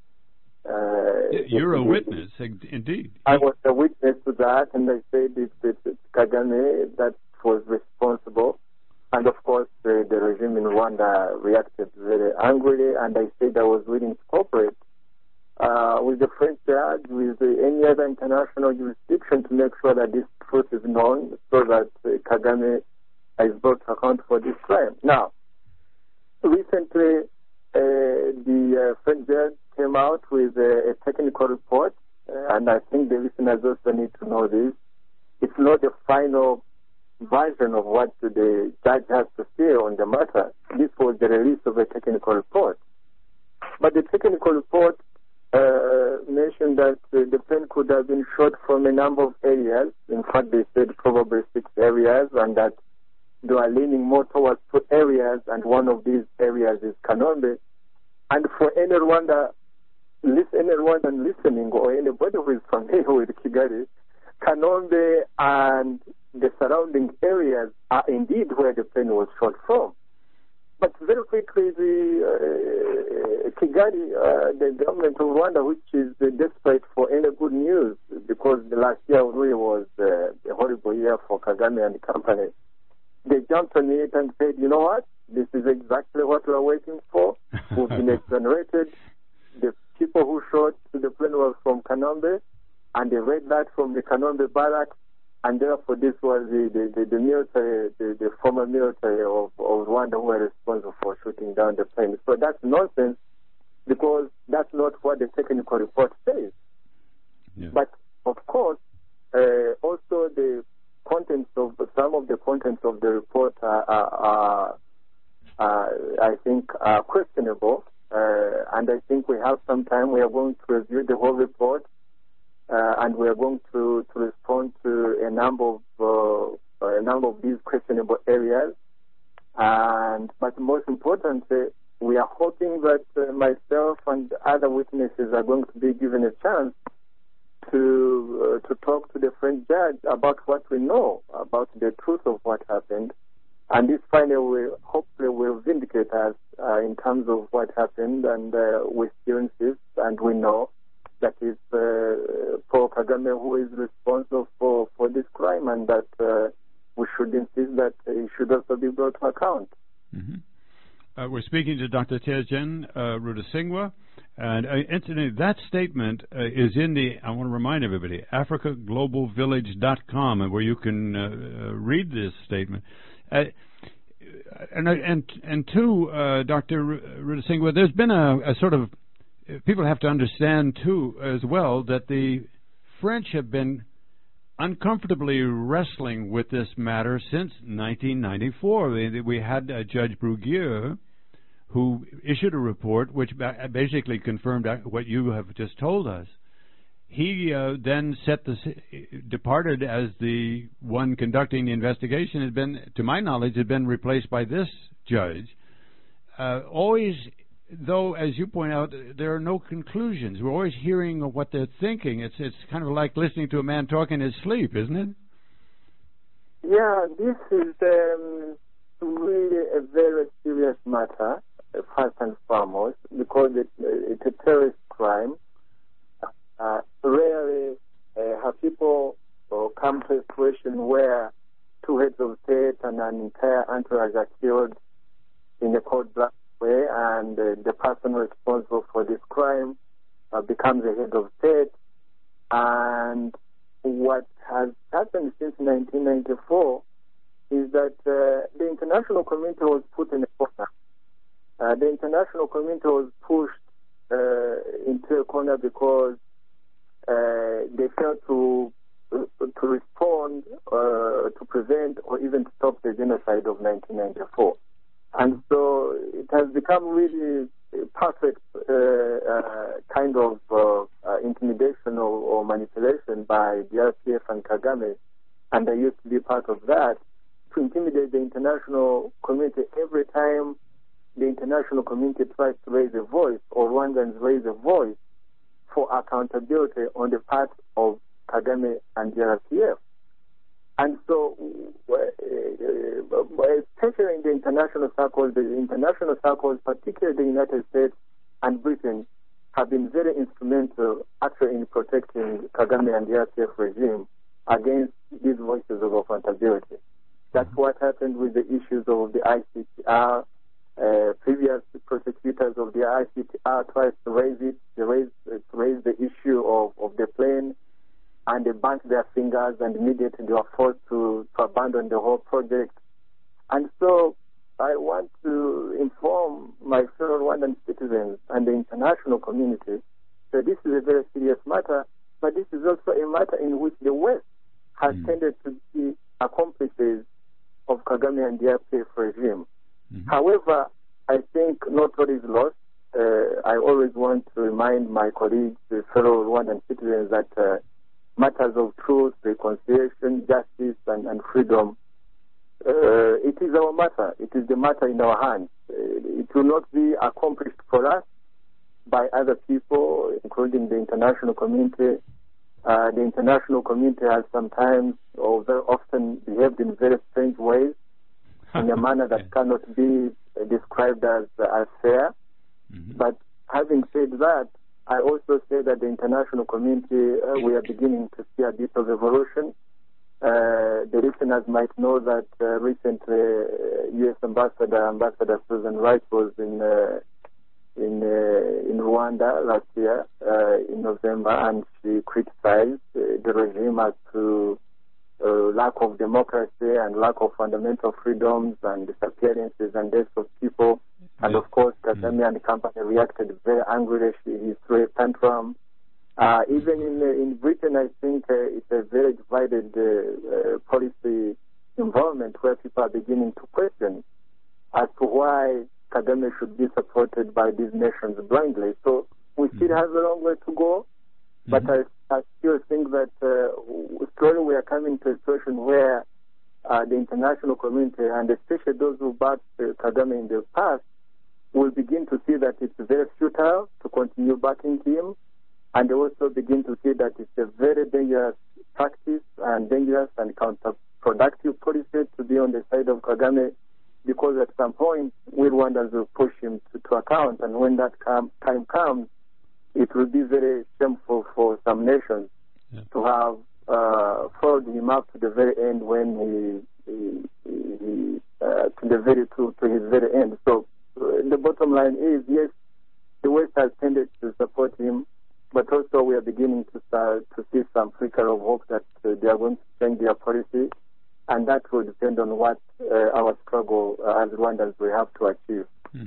you're a witness, indeed. I was a witness to that, and I said it's Kagame that was responsible. And, of course, the regime in Rwanda reacted very angrily, and I said I was willing to cooperate with the French judge, with any other international jurisdiction to make sure that this truth is known so that Kagame is brought to account for this crime. Now, recently, the French judge came out with a technical report, and I think the listeners also need to know this. It's not the final version of what the judge has to say on the matter. This was the release of a technical report. But the technical report mentioned that the plane could have been shot from a number of areas. In fact, they said probably 6 areas, and that they are leaning more towards 2 areas, and one of these areas is Kanombe. And for any Rwandan listening, or anybody who is familiar with Kigali, Kanombe and the surrounding areas are indeed where the plane was shot from. But very quickly, Kigali, the government of Rwanda, which is desperate for any good news, because the last year really was a horrible year for Kagame and the company, they jumped on it and said, you know what, this is exactly what we are waiting for. We've been exonerated. The people who shot the plane were from Kanombe, and they read that from the Kanombe barracks, and therefore this was the military, the former military of Rwanda who were responsible for shooting down the plane. So that's nonsense, because that's not what the technical report says. Yeah. But, of course, also the contents of some of the contents of the report are I think, are questionable. And I think we have some time. We are going to review the whole report, and we are going to respond to a number of these questionable areas. But most importantly, we are hoping that myself and other witnesses are going to be given a chance to talk to the French judge about what we know about the truth of what happened. And this finally hopefully will vindicate us in terms of what happened, and we still insist, and we know that it's Paul Kagame who is responsible for this crime, and that we should insist that he should also be brought to account. Mm-hmm. We're speaking to Dr. Tejen Rudasingwa, and incidentally, that statement is in the, I want to remind everybody, AfricaGlobalVillage.com, and where you can read this statement. And two, Dr. Rudasingwa, there's been a sort of, people have to understand too as well that the French have been uncomfortably wrestling with this matter since 1994. We had Judge Bruguier, who issued a report which basically confirmed what you have just told us. He then departed as the one conducting the investigation. Has been, to my knowledge, had been replaced by this judge. Always, though, as you point out, there are no conclusions. We're always hearing of what they're thinking. It's kind of like listening to a man talk in his sleep, isn't it? Yeah, this is really a very serious matter, first and foremost, because it's a terrorist crime. Rarely have people come to a situation where two heads of state and an entire entourage are killed in a cold-blooded way, and the person responsible for this crime becomes the head of state? And what has happened since 1994 is that the international community was put in a corner. The international community was pushed into a corner because they failed to respond, to prevent, or even to stop the genocide of 1994. And so it has become really a perfect kind of intimidation or manipulation by the RPF and Kagame, and I used to be part of that, to intimidate the international community every time the international community tries to raise a voice, or Rwandans raise a voice for accountability on the part of Kagame and the RPF. And so, especially in the international circles, particularly the United States and Britain, have been very instrumental actually in protecting Kagame and the RPF regime against these voices of accountability. That's what happened with the issues of the ICTR. Previous prosecutors of the ICTR tried to raise the issue of the plane, and they burnt their fingers, and immediately they were forced to abandon the whole project. And so I want to inform my fellow Rwandan citizens and the international community that this is a very serious matter, but this is also a matter in which the West has tended to be accomplices of Kagame and the RPF regime. However, I think not all is lost. I always want to remind my colleagues, fellow Rwandan citizens, that matters of truth, reconciliation, justice, and freedom, it is our matter. It is the matter in our hands. It will not be accomplished for us by other people, including the international community. The international community has sometimes, or very often, behaved in very strange ways, in a manner that cannot be described as fair. But having said that, I also say that the international community, we are beginning to see a bit of evolution. The listeners might know that recently U.S. Ambassador Susan Rice was in Rwanda last year in November, and she criticized the regime as to lack of democracy and lack of fundamental freedoms and disappearances and deaths of people. And of course, Kagame and the company reacted very angrily. He threw a tantrum. Even in Britain, I think it's a very divided policy environment where people are beginning to question as to why Kagame should be supported by these nations blindly. So we still have a long way to go, but I still think that slowly we are coming to a situation where the international community, and especially those who backed Kagame in the past, will begin to see that it's very futile to continue backing him, and they also begin to see that it's a very dangerous practice and dangerous and counterproductive policy to be on the side of Kagame, because at some point we Rwandans will push him to account, and when that time comes, it will be very shameful for some nations to have followed him up to the very end when to his very end. So the bottom line is, yes, the West has tended to support him, but also we are beginning to start to see some flicker of hope that they are going to change their policy, and that will depend on what our struggle as Rwandans will have to achieve.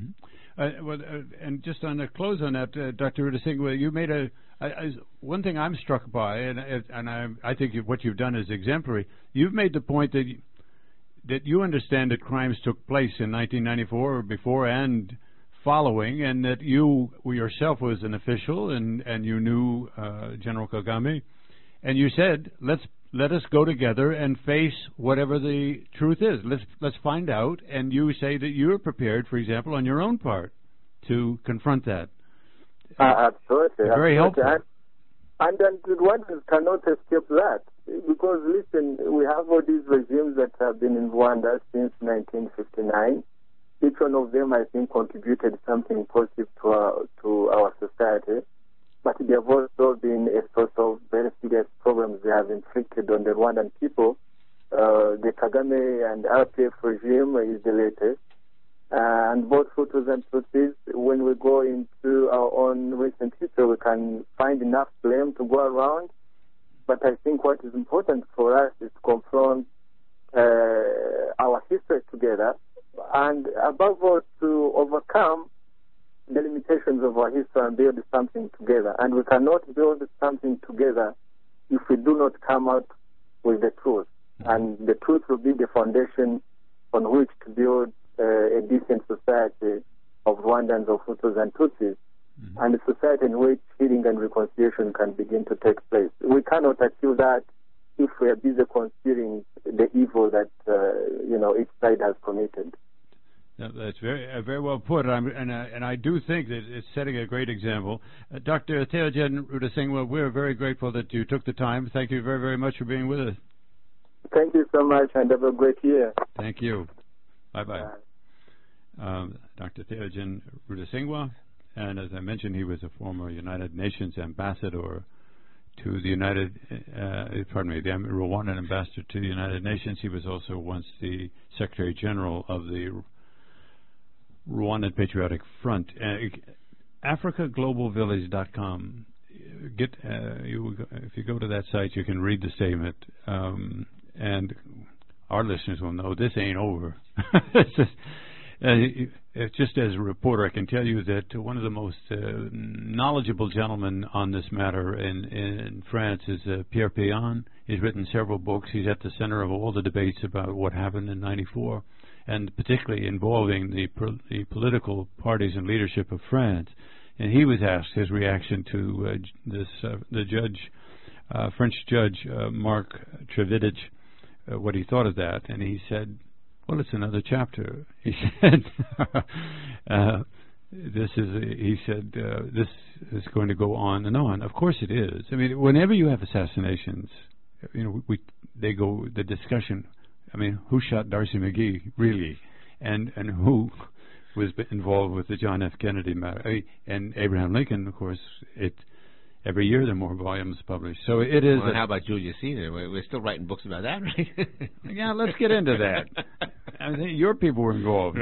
And just on a close on that, Dr. Rudasingwa, you made one thing I'm struck by, and I think what you've done is exemplary. You've made the point that you understand that crimes took place in 1994 or before and following, and that you yourself was an official and you knew General Kagame, and you said, let us go together and face whatever the truth is. Let's find out. And you say that you're prepared, for example, on your own part, to confront that. Absolutely. Very helpful. And then the Rwandans cannot escape that, because listen, we have all these regimes that have been in Rwanda since 1959. Each one of them, I think, contributed something positive to our society. but they have also been a source of very serious problems they have inflicted on the Rwandan people. The Kagame and RPF regime is the latest. And both Hutus and Tutsis, when we go into our own recent history, we can find enough blame to go around. But I think what is important for us is to confront our history together, and above all, to overcome the limitations of our history and build something together. And we cannot build something together if we do not come out with the truth. And the truth will be the foundation on which to build a decent society of Rwandans, of Hutus and Tutsis, and a society in which healing and reconciliation can begin to take place. We cannot achieve that if we are busy considering the evil that each side has committed. That's very well put, and I do think that it's setting a great example. Dr. Theogen Rudasingwa, we're very grateful that you took the time. Thank you very, very much for being with us. Thank you so much, and have a great year. Thank you. Bye-bye. Dr. Theogen Rudasingwa, and as I mentioned, he was a former United Nations ambassador to the the Rwandan ambassador to the United Nations. He was also once the Secretary General of the Rwandan Patriotic Front. AfricaGlobalVillage.com. If you go to that site, you can read the statement, and our listeners will know this ain't over. Just as a reporter, I can tell you that one of the most knowledgeable gentlemen on this matter in France is Pierre Péan. He's written several books. He's at the center of all the debates about what happened in '94, and particularly involving the political parties and leadership of France. And he was asked his reaction to the French judge, Marc Trévidic, what he thought of that, and he said, well, it's another chapter. He said, this is going to go on and on. Of course it is. I mean, whenever you have assassinations, the discussion, I mean, who shot Darcy McGee, really? And who was involved with the John F. Kennedy matter? And Abraham Lincoln, of course, every year there are more volumes published. So it is... Well, how about Julius Caesar? We're still writing books about that, right? Yeah, let's get into that. I think your people were involved.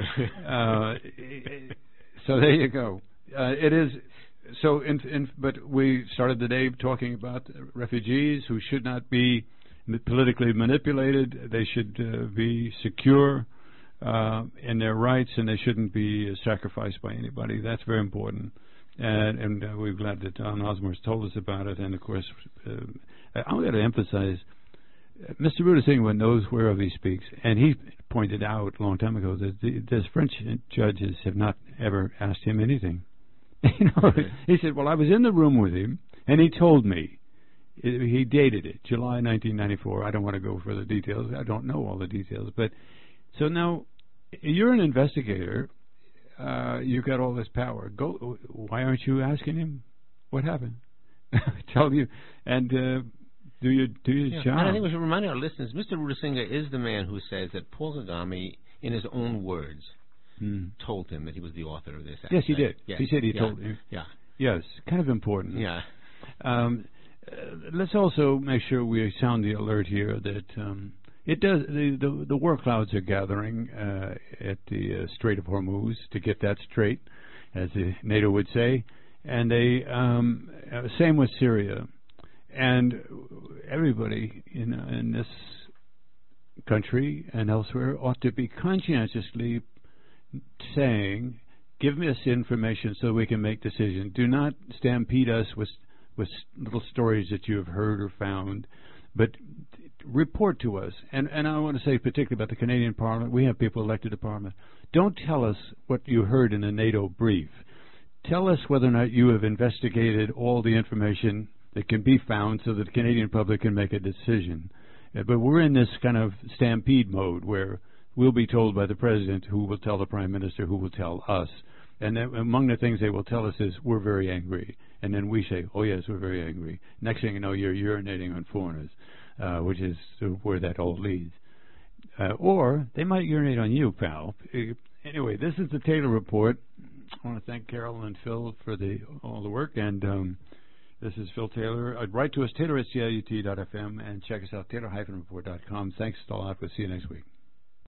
So there you go. It is... So, but we started the day talking about refugees who should not be politically manipulated. They should be secure in their rights, and they shouldn't be sacrificed by anybody. That's very important. And we're glad that Don Osmers told us about it. And, of course, I'm going to emphasize, Mr. Rudasingwa knows whereof he speaks. And he pointed out a long time ago that the French judges have not ever asked him anything. He said, well, I was in the room with him, and he told me. He dated it, July 1994. I don't want to go for the details. I don't know all the details. But so now you're an investigator. You've got all this power. Why aren't you asking him what happened? Tell you and do your job. And I think we should remind our listeners, Mr. Rudasingwa is the man who says that Paul Kagame, in his own words, told him that he was the author of this. Yes, he did. Yes. He said he told him. Yeah. Yes, kind of important. Yeah. Let's also make sure we sound the alert here that it does. The war clouds are gathering at the Strait of Hormuz, to get that straight, as the NATO would say, and they same with Syria, and everybody in this country and elsewhere ought to be conscientiously saying, give us information so we can make decisions. Do not stampede us with little stories that you have heard or found, but report to us. And I want to say particularly about the Canadian Parliament, we have people elected to Parliament. Don't tell us what you heard in a NATO brief. Tell us whether or not you have investigated all the information that can be found so that the Canadian public can make a decision. But we're in this kind of stampede mode where we'll be told by the President who will tell the Prime Minister who will tell us. And then among the things they will tell us is, we're very angry. And then we say, oh, yes, we're very angry. Next thing you know, you're urinating on foreigners, which is where that all leads. Or they might urinate on you, pal. Anyway, this is the Taylor Report. I want to thank Carol and Phil for all the work. And This is Phil Taylor. Write to us, Taylor@CIUT.FM, and check us out, Taylor-report.com. Thanks a lot. We'll see you next week.